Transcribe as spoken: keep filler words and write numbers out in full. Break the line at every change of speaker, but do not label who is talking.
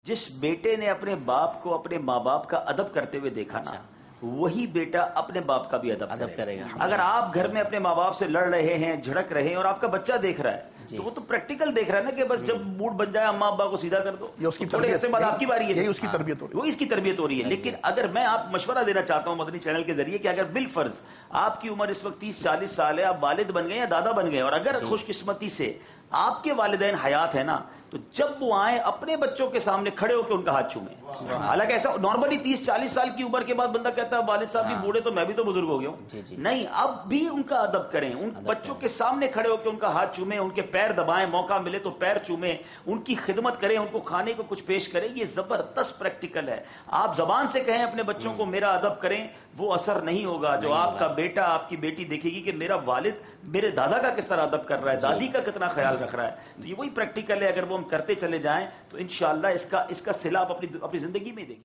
جس بیٹے نے اپنے باپ کو اپنے ماں باپ کا ادب کرتے ہوئے دیکھا نا وہی بیٹا اپنے باپ کا بھی ادب
ادب کرے گا.
اگر آپ گھر میں اپنے ماں باپ سے لڑ رہے ہیں جھڑک رہے ہیں اور آپ کا بچہ دیکھ رہا ہے تو وہ تو پریکٹیکل دیکھ رہا ہے نا کہ بس جب موڈ بن جائے اما ابا کو سیدھا کر دو
اس کی
تھوڑے عرصے بعد آپ کی باری ہے.
اس کی تربیت ہو رہی ہے
وہ اس کی تربیت ہو رہی ہے. لیکن اگر میں آپ مشورہ دینا چاہتا ہوں مدنی چینل کے ذریعے کہ اگر بالفرض آپ کی عمر اس وقت تیس چالیس سال ہے, آپ والد بن گئے یا دادا بن گئے, اور اگر خوش قسمتی سے آپ کے والدین حیات ہے نا, تو جب وہ آئیں اپنے بچوں کے سامنے کھڑے ہو کے ان کا ہاتھ چومیں. حالانکہ ایسا نارملی تیس چالیس سال کی عمر کے بعد بندہ کہتا ہے والد صاحب بھی بوڑھے تو میں بھی تو بزرگ ہو گیا ہوں. نہیں, اب بھی ان کا ادب کریں, ان بچوں کے سامنے کھڑے ہو کے ان کا ہاتھ چومیں, ان کے پیر دبائیں, موقع ملے تو پیر چومیں, ان کی خدمت کریں, ان کو کھانے کو کچھ پیش کریں. یہ زبردست پریکٹیکل ہے. آپ زبان سے کہیں اپنے بچوں کو میرا ادب کریں, وہ اثر نہیں ہوگا. جو آپ کا بیٹا آپ کی بیٹی دیکھے گی کہ میرا والد میرے دادا کا کس طرح ادب کر رہا ہے, دادی کا کتنا خیال رکھ رہا ہے, تو یہ وہی پریکٹیکل ہے. اگر وہ ہم کرتے چلے جائیں تو انشاءاللہ اس کا اس کا صلہ آپ اپنی اپنی زندگی میں دیکھیں.